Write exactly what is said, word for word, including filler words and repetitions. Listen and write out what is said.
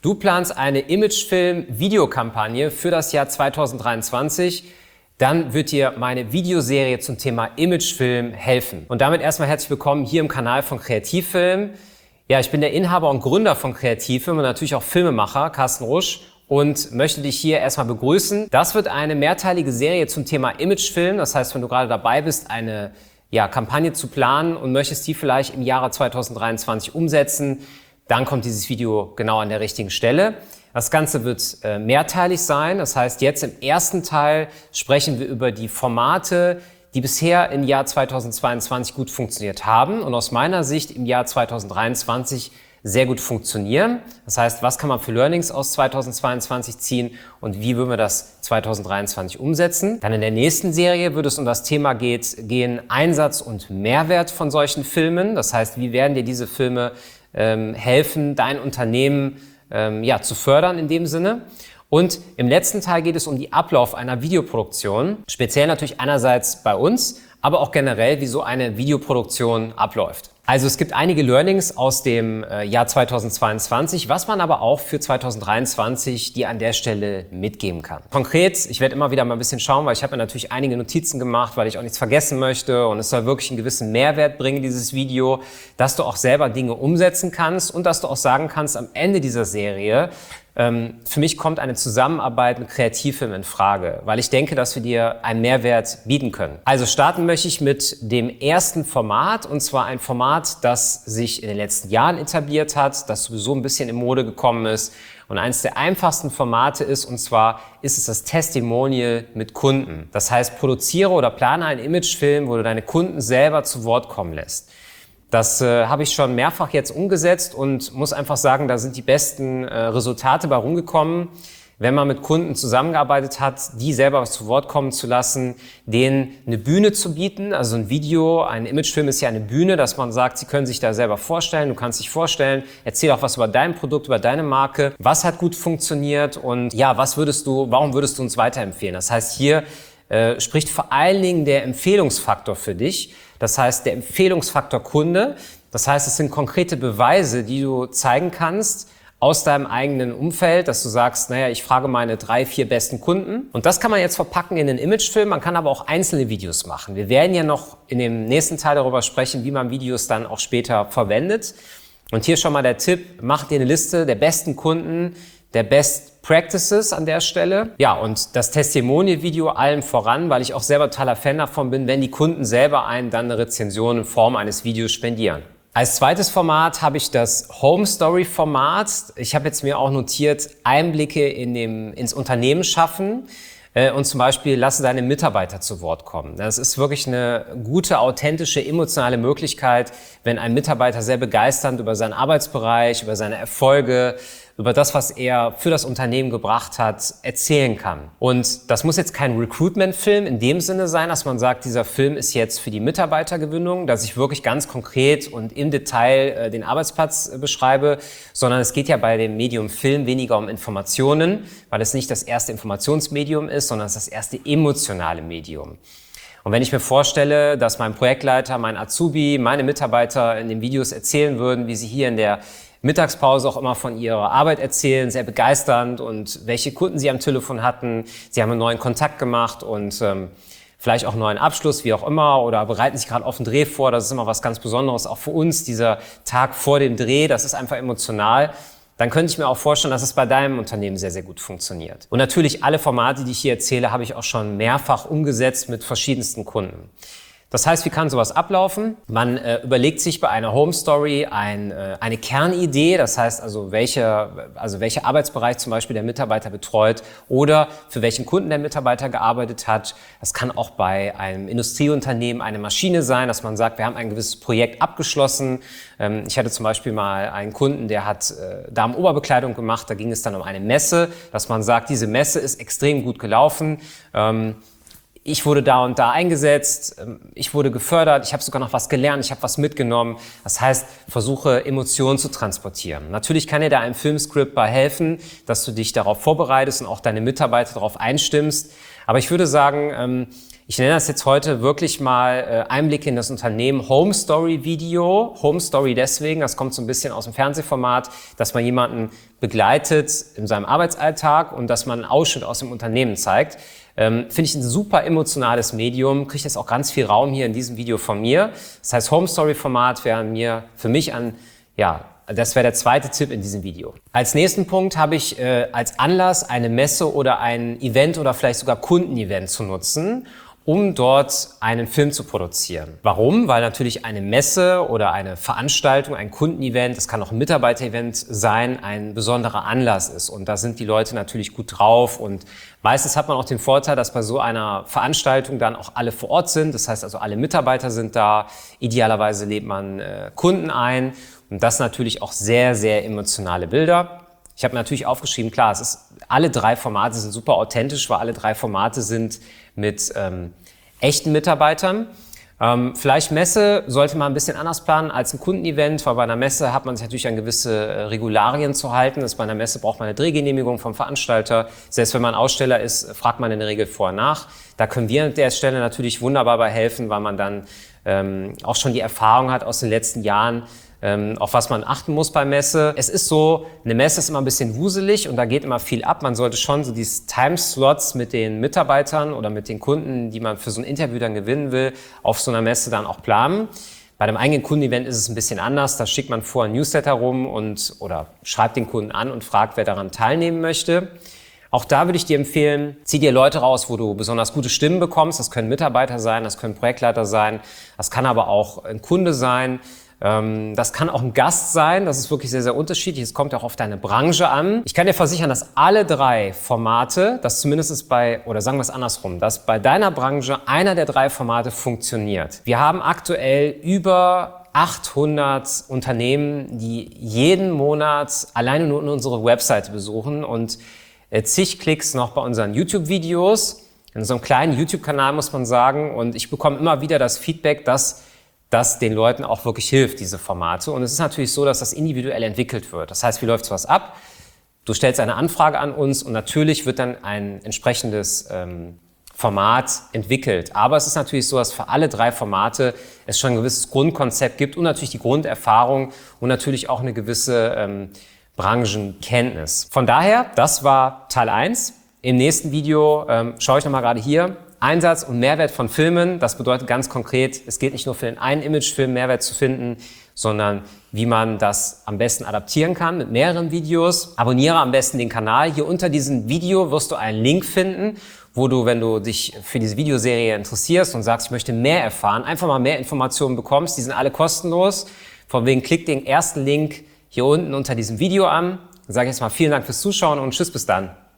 Du planst eine Imagefilm-Videokampagne für das Jahr zweitausenddreiundzwanzig. Dann wird dir meine Videoserie zum Thema Imagefilm helfen. Und damit erstmal herzlich willkommen hier im Kanal von Kreativfilm. Ja, ich bin der Inhaber und Gründer von Kreativfilm und natürlich auch Filmemacher, Carsten Rusch, und möchte dich hier erstmal begrüßen. Das wird eine mehrteilige Serie zum Thema Imagefilm. Das heißt, wenn du gerade dabei bist, eine ja, Kampagne zu planen und möchtest die vielleicht im Jahre zweitausenddreiundzwanzig umsetzen, dann kommt dieses Video genau an der richtigen Stelle. Das Ganze wird äh, mehrteilig sein. Das heißt, jetzt im ersten Teil sprechen wir über die Formate, die bisher im Jahr zweitausendzweiundzwanzig gut funktioniert haben und aus meiner Sicht im Jahr zweitausenddreiundzwanzig sehr gut funktionieren. Das heißt, was kann man für Learnings aus zweitausendzweiundzwanzig ziehen und wie würden wir das zweitausenddreiundzwanzig umsetzen? Dann in der nächsten Serie wird es um das Thema geht, gehen, Einsatz und Mehrwert von solchen Filmen. Das heißt, wie werden dir diese Filme ähm, helfen, dein Unternehmen ähm, ja, zu fördern in dem Sinne. Und im letzten Teil geht es um den Ablauf einer Videoproduktion, speziell natürlich einerseits bei uns, aber auch generell, wie so eine Videoproduktion abläuft. Also es gibt einige Learnings aus dem äh, Jahr zweitausendzweiundzwanzig, was man aber auch für zweitausenddreiundzwanzig dir an der Stelle mitgeben kann. Konkret, ich werde immer wieder mal ein bisschen schauen, weil ich habe mir natürlich einige Notizen gemacht, weil ich auch nichts vergessen möchte und es soll wirklich einen gewissen Mehrwert bringen, dieses Video, dass du auch selber Dinge umsetzen kannst und dass du auch sagen kannst, am Ende dieser Serie, ähm, für mich kommt eine Zusammenarbeit mit Kreativfilm in Frage, weil ich denke, dass wir dir einen Mehrwert bieten können. Also starten möchte ich mit dem ersten Format, und zwar ein Format, das sich in den letzten Jahren etabliert hat, das sowieso ein bisschen in Mode gekommen ist und eines der einfachsten Formate ist, und zwar ist es das Testimonial mit Kunden. Das heißt, produziere oder plane einen Imagefilm, wo du deine Kunden selber zu Wort kommen lässt. Das äh, habe ich schon mehrfach jetzt umgesetzt und muss einfach sagen, da sind die besten äh, Resultate bei rumgekommen, wenn man mit Kunden zusammengearbeitet hat, die selber zu Wort kommen zu lassen, denen eine Bühne zu bieten. Also ein Video, ein Imagefilm ist ja eine Bühne, dass man sagt, sie können sich da selber vorstellen, du kannst dich vorstellen, erzähl auch was über dein Produkt, über deine Marke, was hat gut funktioniert und ja, was würdest du, warum würdest du uns weiterempfehlen? Das heißt, hier äh, spricht vor allen Dingen der Empfehlungsfaktor für dich. Das heißt, der Empfehlungsfaktor Kunde. Das heißt, es sind konkrete Beweise, die du zeigen kannst aus deinem eigenen Umfeld, dass du sagst, naja, ich frage meine drei, vier besten Kunden. Und das kann man jetzt verpacken in den Imagefilm. Man kann aber auch einzelne Videos machen. Wir werden ja noch in dem nächsten Teil darüber sprechen, wie man Videos dann auch später verwendet. Und hier schon mal der Tipp, mach dir eine Liste der besten Kunden, der Best Practices an der Stelle. Ja, und das Testimonial-Video allen voran, weil ich auch selber totaler Fan davon bin, wenn die Kunden selber einen dann eine Rezension in Form eines Videos spendieren. Als zweites Format habe ich das Home Story Format. Ich habe jetzt mir auch notiert, Einblicke in dem, ins Unternehmen schaffen. Und zum Beispiel, lasse deine Mitarbeiter zu Wort kommen. Das ist wirklich eine gute, authentische, emotionale Möglichkeit, wenn ein Mitarbeiter sehr begeisternd über seinen Arbeitsbereich, über seine Erfolge, über das, was er für das Unternehmen gebracht hat, erzählen kann. Und das muss jetzt kein Recruitment-Film in dem Sinne sein, dass man sagt, dieser Film ist jetzt für die Mitarbeitergewinnung, dass ich wirklich ganz konkret und im Detail äh, den Arbeitsplatz äh, beschreibe, sondern es geht ja bei dem Medium Film weniger um Informationen, weil es nicht das erste Informationsmedium ist, sondern es ist das erste emotionale Medium. Und wenn ich mir vorstelle, dass mein Projektleiter, mein Azubi, meine Mitarbeiter in den Videos erzählen würden, wie sie hier in der Mittagspause auch immer von ihrer Arbeit erzählen, sehr begeisternd und welche Kunden sie am Telefon hatten. Sie haben einen neuen Kontakt gemacht und ähm, vielleicht auch einen neuen Abschluss, wie auch immer, oder bereiten sich gerade auf den Dreh vor. Das ist immer was ganz Besonderes, auch für uns, dieser Tag vor dem Dreh, das ist einfach emotional. Dann könnte ich mir auch vorstellen, dass es bei deinem Unternehmen sehr, sehr gut funktioniert. Und natürlich alle Formate, die ich hier erzähle, habe ich auch schon mehrfach umgesetzt mit verschiedensten Kunden. Das heißt, wie kann sowas ablaufen? Man äh, überlegt sich bei einer Home Story ein, äh, eine Kernidee, das heißt also, welche, also welcher Arbeitsbereich zum Beispiel der Mitarbeiter betreut oder für welchen Kunden der Mitarbeiter gearbeitet hat. Das kann auch bei einem Industrieunternehmen eine Maschine sein, dass man sagt, wir haben ein gewisses Projekt abgeschlossen. Ähm, ich hatte zum Beispiel mal einen Kunden, der hat äh, Damenoberbekleidung gemacht, da ging es dann um eine Messe, dass man sagt, diese Messe ist extrem gut gelaufen. Ähm, Ich wurde da und da eingesetzt, ich wurde gefördert, ich habe sogar noch was gelernt, ich habe was mitgenommen. Das heißt, versuche Emotionen zu transportieren. Natürlich kann dir da ein Filmskript bei helfen, dass du dich darauf vorbereitest und auch deine Mitarbeiter darauf einstimmst. Aber ich würde sagen, Ich nenne das jetzt heute wirklich mal äh, Einblicke in das Unternehmen Home Story Video. Home Story deswegen, das kommt so ein bisschen aus dem Fernsehformat, dass man jemanden begleitet in seinem Arbeitsalltag und dass man einen Ausschnitt aus dem Unternehmen zeigt. Ähm, Finde ich ein super emotionales Medium, kriegt jetzt auch ganz viel Raum hier in diesem Video von mir. Das heißt, Home Story Format wäre mir für mich ein, ja, das wäre der zweite Tipp in diesem Video. Als nächsten Punkt habe ich äh, als Anlass eine Messe oder ein Event oder vielleicht sogar Kundenevent zu nutzen, um dort einen Film zu produzieren. Warum? Weil natürlich eine Messe oder eine Veranstaltung, ein Kundenevent, das kann auch ein Mitarbeiterevent sein, ein besonderer Anlass ist. Und da sind die Leute natürlich gut drauf. Und meistens hat man auch den Vorteil, dass bei so einer Veranstaltung dann auch alle vor Ort sind. Das heißt also, alle Mitarbeiter sind da. Idealerweise lädt man äh, Kunden ein. Und das natürlich auch sehr, sehr emotionale Bilder. Ich habe natürlich aufgeschrieben, klar, es ist, alle drei Formate sind super authentisch, weil alle drei Formate sind mit ähm, echten Mitarbeitern. Ähm, vielleicht Messe sollte man ein bisschen anders planen als ein Kundenevent, weil bei einer Messe hat man sich natürlich an gewisse äh, Regularien zu halten. Das bei einer Messe braucht man eine Drehgenehmigung vom Veranstalter. Selbst wenn man Aussteller ist, fragt man in der Regel vorher nach. Da können wir an der Stelle natürlich wunderbar bei helfen, weil man dann ähm, auch schon die Erfahrung hat aus den letzten Jahren, Ähm, auf was man achten muss bei Messe. Es ist so, eine Messe ist immer ein bisschen wuselig und da geht immer viel ab. Man sollte schon so diese Timeslots mit den Mitarbeitern oder mit den Kunden, die man für so ein Interview dann gewinnen will, auf so einer Messe dann auch planen. Bei einem eigenen Kundenevent ist es ein bisschen anders. Da schickt man vorher ein Newsletter rum und, oder schreibt den Kunden an und fragt, wer daran teilnehmen möchte. Auch da würde ich dir empfehlen, zieh dir Leute raus, wo du besonders gute Stimmen bekommst. Das können Mitarbeiter sein, das können Projektleiter sein, das kann aber auch ein Kunde sein. Das kann auch ein Gast sein, das ist wirklich sehr, sehr unterschiedlich. Es kommt auch auf deine Branche an. Ich kann dir versichern, dass alle drei Formate, dass zumindest bei, oder sagen wir es andersrum, dass bei deiner Branche einer der drei Formate funktioniert. Wir haben aktuell über achthundert Unternehmen, die jeden Monat alleine nur unsere Webseite besuchen und zig Klicks noch bei unseren YouTube-Videos. In so einem kleinen YouTube-Kanal muss man sagen. Und ich bekomme immer wieder das Feedback, dass das den Leuten auch wirklich hilft, diese Formate. Und es ist natürlich so, dass das individuell entwickelt wird. Das heißt, wie läuft sowas ab? Du stellst eine Anfrage an uns und natürlich wird dann ein entsprechendes ähm, Format entwickelt. Aber es ist natürlich so, dass für alle drei Formate es schon ein gewisses Grundkonzept gibt und natürlich die Grunderfahrung und natürlich auch eine gewisse ähm, Branchenkenntnis. Von daher, das war Teil eins. Im nächsten Video ähm, schaue ich nochmal gerade hier. Einsatz und Mehrwert von Filmen, das bedeutet ganz konkret, es geht nicht nur für den einen Imagefilm Mehrwert zu finden, sondern wie man das am besten adaptieren kann mit mehreren Videos. Abonniere am besten den Kanal. Hier unter diesem Video wirst du einen Link finden, wo du, wenn du dich für diese Videoserie interessierst und sagst, ich möchte mehr erfahren, einfach mal mehr Informationen bekommst. Die sind alle kostenlos. Von wegen klick den ersten Link hier unten unter diesem Video an. Dann sage ich jetzt mal vielen Dank fürs Zuschauen und tschüss, bis dann.